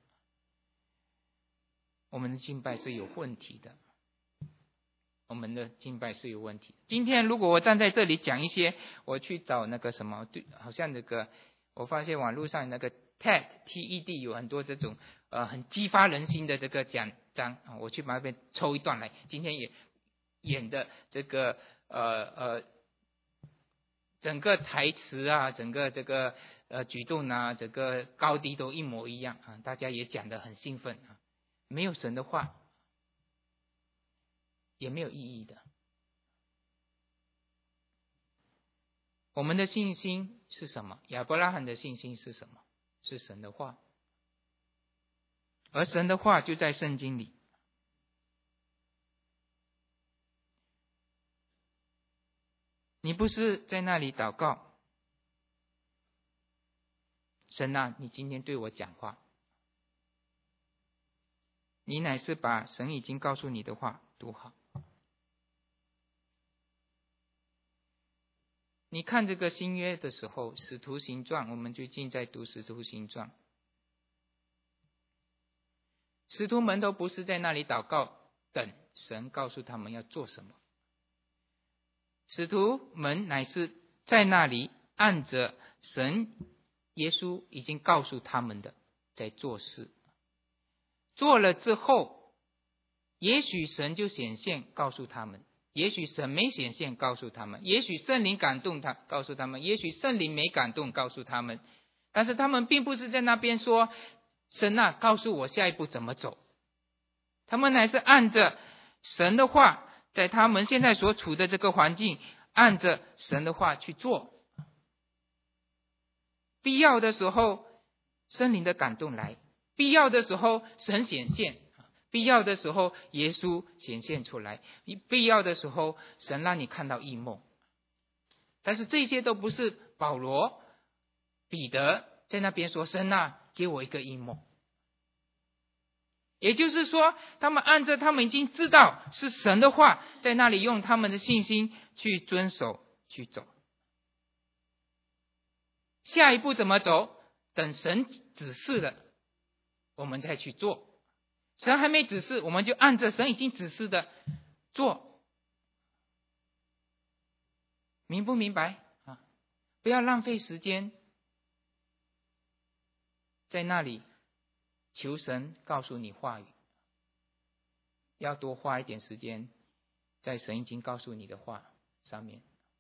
我们的敬拜是有问题的。我们的敬拜是有问题。今天如果我站在这里讲一些，我去找那个什么，对，好像那个，我发现网络上那个 T E D T E D 有很多这种呃很激发人心的这个讲章啊，我去把那边抽一段来，今天也演的这个呃呃整个台词啊，整个这个呃举动啊，整个高低都一模一样啊，大家也讲得很兴奋啊，没有神的话。也没有意义的。我们的信心是什么？亚伯拉罕的信心是什么？是神的话，而神的话就在圣经里。你不是在那里祷告，神啊，你今天对我讲话，你乃是把神已经告诉你的话读好。你看这个新约的时候，使徒行传，我们最近在读使徒行传，使徒们都不是在那里祷告，等神告诉他们要做什么。使徒们乃是在那里按着神耶稣已经告诉他们的在做事，做了之后，也许神就显现告诉他们，也许神没显现告诉他们，也许圣灵感动他告诉他们，也许圣灵没感动告诉他们，但是他们并不是在那边说，神啊，告诉我下一步怎么走。他们乃是按着神的话，在他们现在所处的这个环境，按着神的话去做。必要的时候，圣灵的感动来；必要的时候，神显现；必要的时候，耶稣显现出来；必要的时候，神让你看到异梦。但是这些都不是保罗、彼得在那边说，神啊，给我一个异梦。也就是说，他们按照他们已经知道是神的话，在那里用他们的信心去遵守去走。下一步怎么走？等神指示了，我们再去做。神还没指示，我们就按着神已经指示的做。明不明白啊？不要浪费时间在那里求神告诉你话语，要多花一点时间在神已经告诉你的话上面。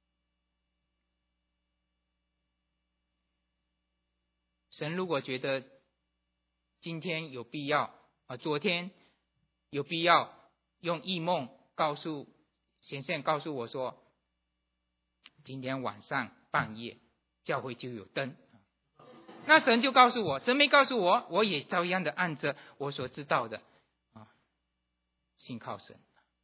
神如果觉得今天有必要啊，昨天有必要用异梦告诉显现告诉我说，今天晚上半夜教会就有灯，那神就告诉我，神没告诉我，我也照样的按着我所知道的啊，信靠神。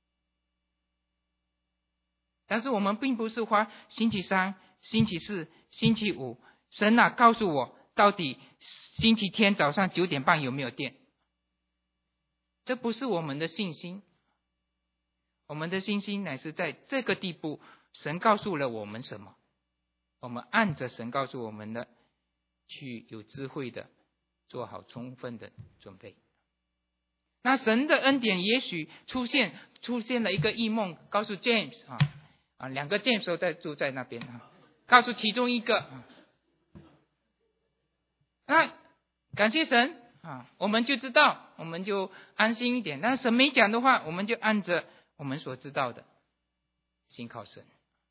但是我们并不是花星期三、星期四、星期五，神啊告诉我到底星期天早上九点半有没有电？这不是我们的信心。我们的信心乃是在这个地步，神告诉了我们什么，我们按着神告诉我们的去有智慧的做好充分的准备。那神的恩典也许出现出现了一个异梦，告诉 James 啊啊，两个 James 都在住在那边啊，告诉其中一个啊，那感谢神啊，我们就知道，我们就安心一点。但是神没讲的话，我们就按着我们所知道的信靠神。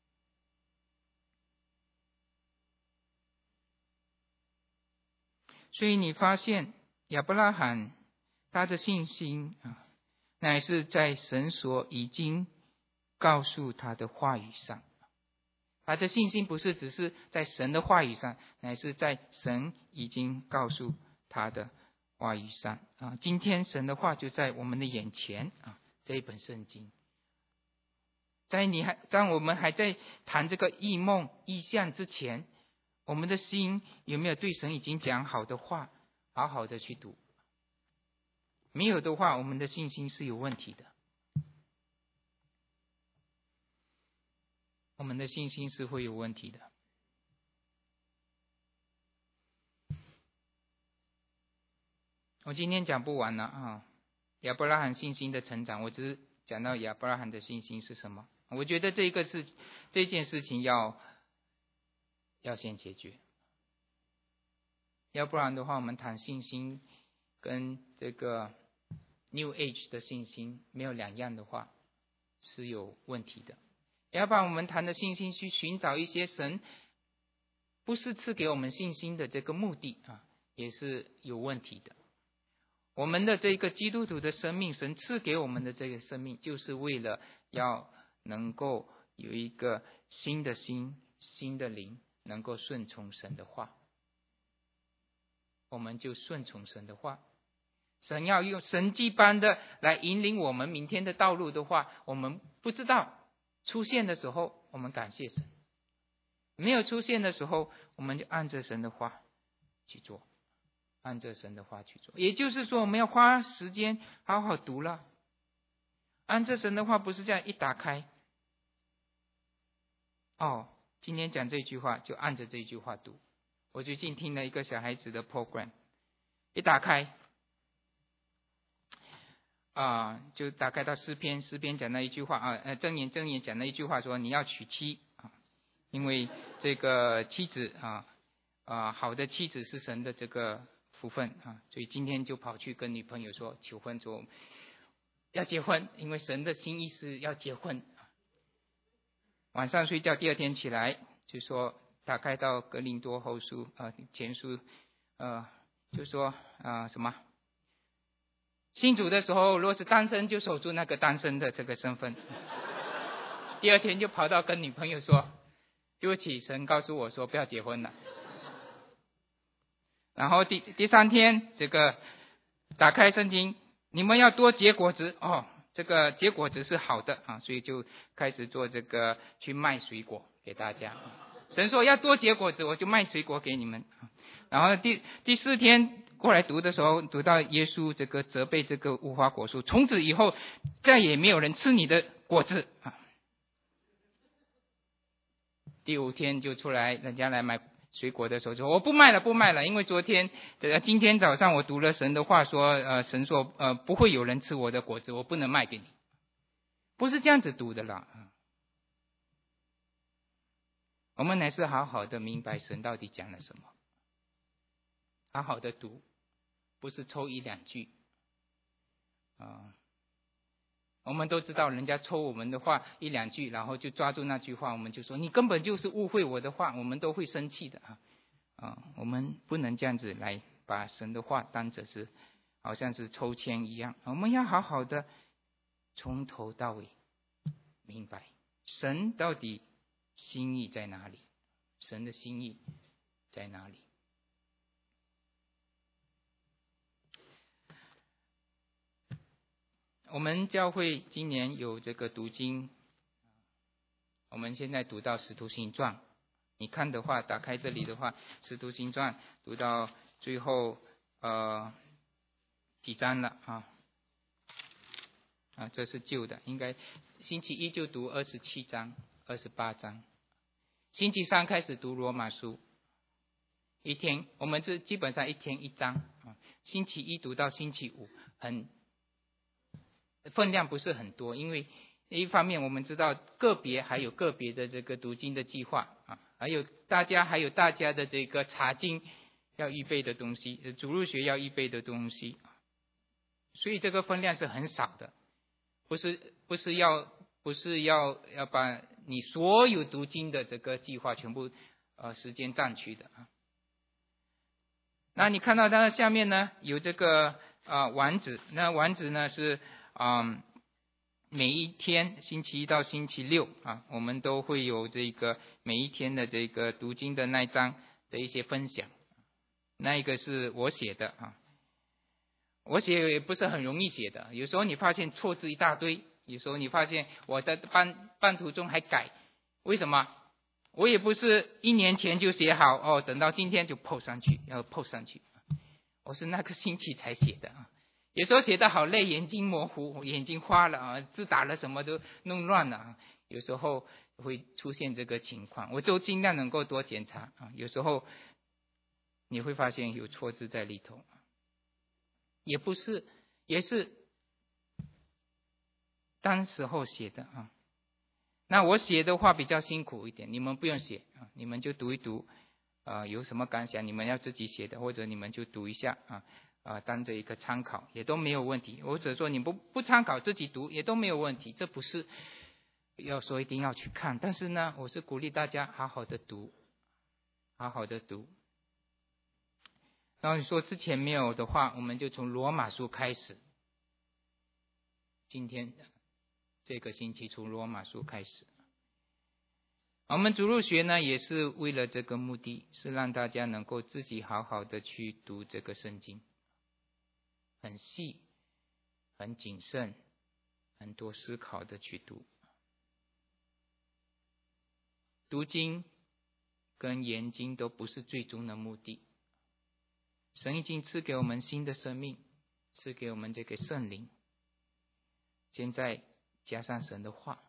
所以你发现亚伯拉罕他的信心啊，乃是在神所已经告诉他的话语上。他的信心不是只是在神的话语上，乃是在神已经告诉他的话语上啊。今天神的话就在我们的眼前啊，这一本圣经。在你还在我们还在谈这个异梦异象之前，我们的心有没有对神已经讲好的话好好的去读？没有的话，我们的信心是有问题的。我们的信心是会有问题的。 我今天讲不完了啊，亚伯拉罕信心的成长，我只是讲到亚伯拉罕的信心是什么。我觉得这个是这件事情要要先解决，要不然的话，我们谈信心跟这个 New Age 的信心没有两样的话，是有问题的。要不然我们谈的信心去寻找一些神不是赐给我们信心的这个目的啊，也是有问题的。我们的这个基督徒的生命，神赐给我们的这个生命，就是为了要能够有一个新的心、新的灵，能够顺从神的话。我们就顺从神的话。神要用神迹般的来引领我们明天的道路的话，我们不知道出现的时候，我们感谢神；没有出现的时候，我们就按着神的话去做，按着神的话去做。也就是说，我们要花时间好好读了。按着神的话，不是这样一打开，哦，今天讲这句话就按着这句话读。我最近听了一个小孩子的 program， 一打开啊、呃，就打开到诗篇，诗篇讲了一句话啊，呃，箴言箴言讲了一句话说，你要娶妻啊，因为这个妻子啊啊、呃，好的妻子是神的这个福分啊，所以今天就跑去跟女朋友说求婚，说要结婚，因为神的心意是要结婚。晚上睡觉，第二天起来就说打开到格林多后书呃前书呃就说啊、呃、什么信主的时候，若是单身就守住那个单身的这个身份。第二天就跑到跟女朋友说，对不起，神告诉我说不要结婚了。然后第第三天这个打开圣经，你们要多结果子哦，这个结果子是好的啊，所以就开始做这个去卖水果给大家。神说要多结果子，我就卖水果给你们。然后第第四天过来读的时候，读到耶稣这个责备这个无花果树，从此以后再也没有人吃你的果子啊。第五天就出来，人家来买水果的时候说我不卖了不卖了，因为昨天呃今天早上我读了神的话说呃神说呃不会有人吃我的果子，我不能卖给你。不是这样子读的啦。我们乃是好好的明白神到底讲了什么，好好的读，不是抽一两句啊。我们都知道人家抽我们的话一两句，然后就抓住那句话，我们就说你根本就是误会我的话，我们都会生气的啊啊！我们不能这样子来把神的话当成是好像是抽签一样，我们要好好的从头到尾明白神到底心意在哪里，神的心意在哪里。我们教会今年有这个读经，我们现在读到使徒行传，你看的话打开这里的话，使徒行传读到最后呃几章了啊啊，这是旧的，应该星期一就读二十七章二十八章，星期三开始读罗马书，一天我们是基本上一天一章啊，星期一读到星期五，很分量不是很多，因为一方面我们知道个别还有个别的这个读经的计划啊，还有大家还有大家的这个查经要预备的东西，主日学要预备的东西，所以这个分量是很少的，不是不是要不是要要把你所有读经的这个计划全部呃时间占去的啊。那你看到它下面呢有这个啊、呃、丸子，那丸子呢是嗯，每一天星期一到星期六啊，我们都会有这个每一天的这个读经的那一章的一些分享。那一个是我写的啊，我写也不是很容易写的，有时候你发现错字一大堆，有时候你发现我在半半途中还改，为什么？我也不是一年前就写好哦，等到今天就 po 上去，要 po 上去，我是那个星期才写的啊。有时候写得好累，眼睛模糊，眼睛花了啊，字打了什么都弄乱了啊。有时候会出现这个情况，我就尽量能够多检查啊。有时候你会发现有错字在里头。 也不是，也是当时候写的啊。那我写的话比较辛苦一点，你们不用写啊，你们就读一读，呃，有什么感想你们要自己写的，或者你们就读一下啊，啊，当这一个参考也都没有问题。或者说你不不参考自己读也都没有问题，这不是要说一定要去看，但是呢，我是鼓励大家好好的读，好好的读。然后你说之前没有的话，我们就从罗马书开始。今天这个星期从罗马书开始。我们主日学呢，也是为了这个目的，是让大家能够自己好好的去读这个圣经，很细、很谨慎、很多思考的去读。读经跟研经都不是最终的目的。神已经赐给我们新的生命，赐给我们这个圣灵，现在加上神的话，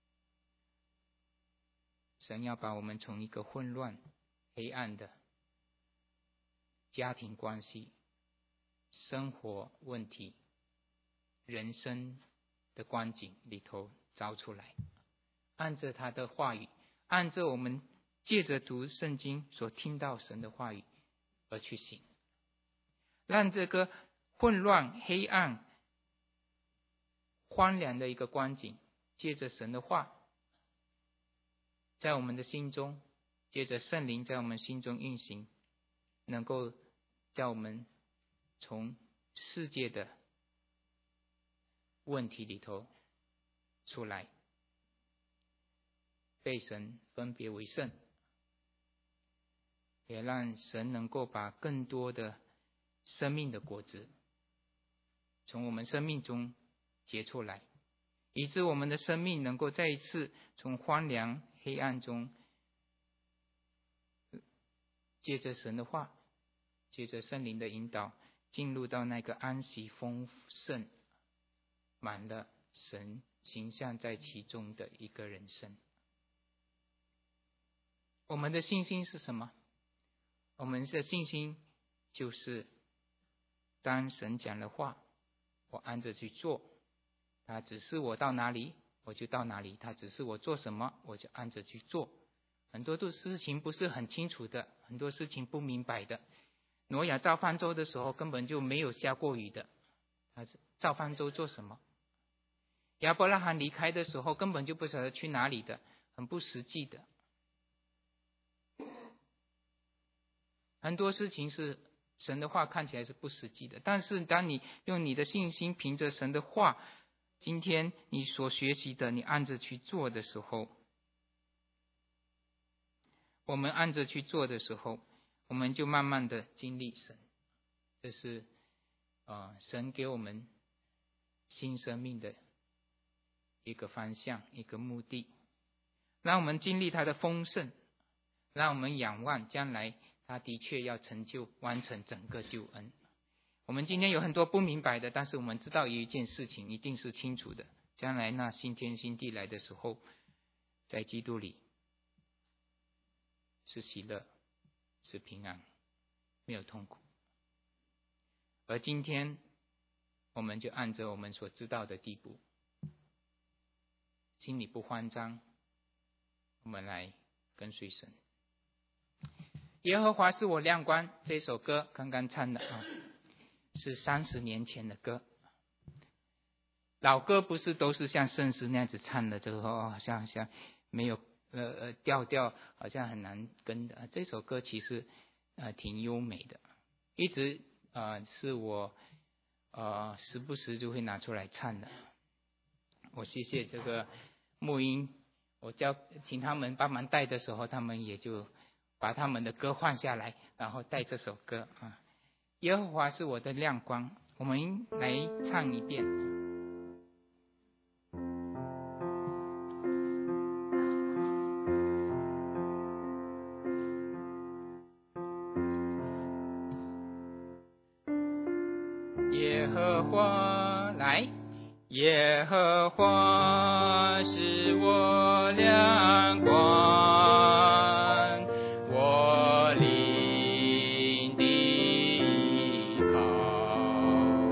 神要把我们从一个混乱、黑暗的家庭关系、生活问题、人生的光景里头找出来，按着他的话语，按着我们借着读圣经所听到神的话语而去行，让这个混乱、黑暗、荒凉的一个光景，借着神的话在我们的心中，借着圣灵在我们心中运行，能够叫我们从世界的问题里头出来，被神分别为圣，也让神能够把更多的生命的果子从我们生命中结出来，以致我们的生命能够再一次从荒凉黑暗中，借着神的话，借着圣灵的引导，进入到那个安息丰盛满了神形象在其中的一个人生。我们的信心是什么？我们的信心就是当神讲的话，我按着去做，他指示我到哪里我就到哪里，他指示我做什么我就按着去做。很多的事情不是很清楚的，很多事情不明白的。挪亚造方舟的时候根本就没有下过雨的，他造方舟做什么？亚伯拉罕离开的时候根本就不晓得去哪里的，很不实际的。很多事情是神的话看起来是不实际的，但是当你用你的信心凭着神的话，今天你所学习的你按着去做的时候，我们按着去做的时候，我们就慢慢的经历神。这是呃神给我们新生命的一个方向，一个目的，让我们经历他的丰盛，让我们仰望将来他的确要成就完成整个救恩。我们今天有很多不明白的，但是我们知道有一件事情一定是清楚的，将来那新天新地来的时候，在基督里是喜乐，是平安，没有痛苦。而今天我们就按着我们所知道的地步，心里不慌张，我们来跟随神。耶和华是我亮光，这首歌刚刚唱的啊，是三十年前的歌。老歌不是都是像圣诗那样子唱的，这个哦，好像像没有呃呃调调，好像很难跟的。这首歌其实呃挺优美的，一直呃是我呃时不时就会拿出来唱的。我谢谢这个牧音，我叫请他们帮忙带的时候，他们也就把他们的歌换下来，然后带这首歌啊。耶和华是我的亮光，我们来唱一遍。耶和华来，耶和华是我亮光，我灵的依靠，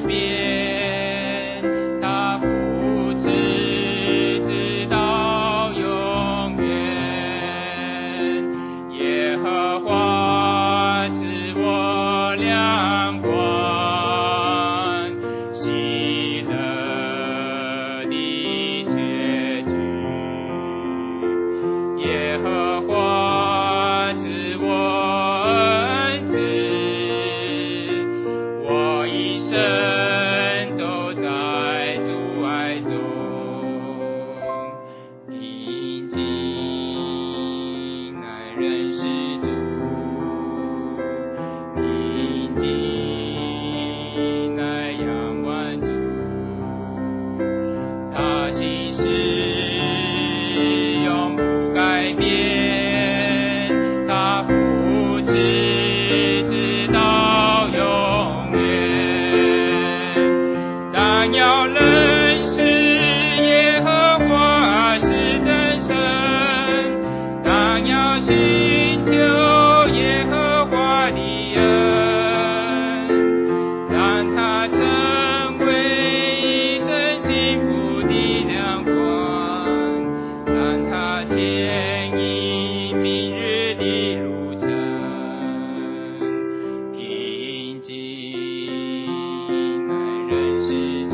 变，他扶持直到永远。耶和华是我亮光，喜乐的结局。耶和华是我恩赐，我一生走在主爱中，平静来认识主，平静来仰望主，他心事永不改变，他扶持直到永远。但要认识耶和华是真神，但要寻求耶和华的恩，让他成为一生幸福的亮光，让他牵引明日的路程，平静来认识主，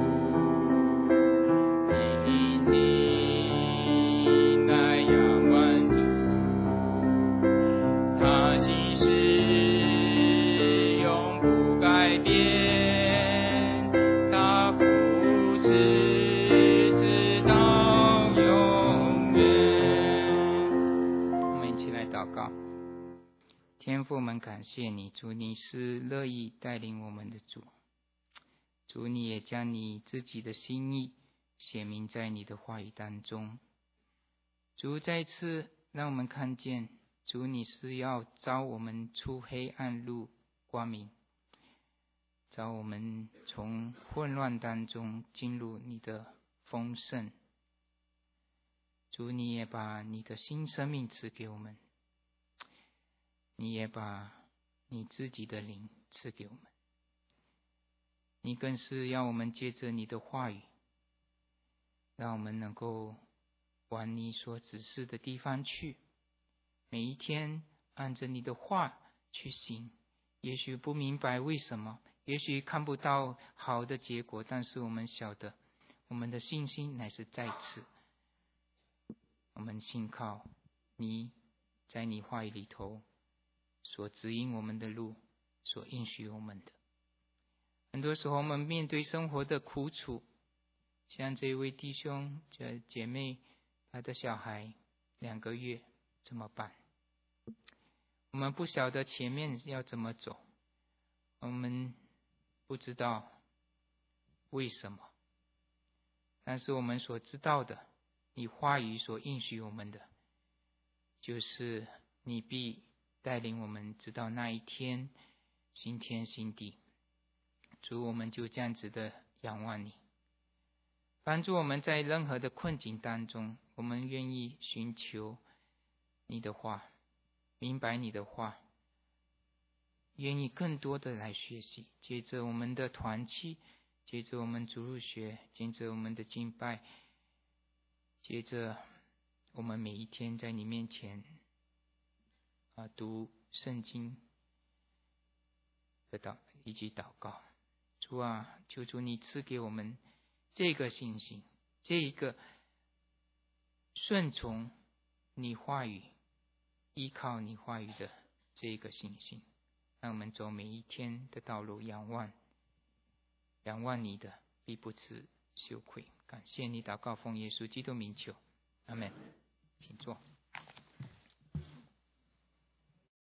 平静来仰望主，他心事永不改变，他扶持直到永远。我们一起来祷告。天父，我们感谢你，主，你是乐意带领我们的主，主，你也将你自己的心意写明在你的话语当中。主，再次让我们看见，主，你是要召我们出黑暗入光明，召我们从混乱当中进入你的丰盛。主，你也把你的新生命赐给我们，你也把你自己的灵赐给我们，你更是要我们借着你的话语，让我们能够往你所指示的地方去，每一天按着你的话去行。也许不明白为什么，也许看不到好的结果，但是我们晓得我们的信心乃是在此，我们信靠你在你话语里头所指引我们的路，所应许我们的。很多时候我们面对生活的苦楚，像这位弟兄这姐妹，她的小孩两个月怎么办？我们不晓得前面要怎么走，我们不知道为什么，但是我们所知道的，你话语所应许我们的，就是你必带领我们直到那一天新天新地。主，我们就这样子的仰望你，帮助我们在任何的困境当中，我们愿意寻求你的话，明白你的话，愿意更多的来学习，接着我们的团契，接着我们主日学，接着我们的敬拜，接着我们每一天在你面前啊读圣经的祷以及祷告。主啊，求主你赐给我们这个信心，这一个顺从你话语，依靠你话语的这个信心，让我们走每一天的道路，仰望仰望你的，必不致羞愧。感谢你，祷告奉耶稣基督名求，阿们。请坐。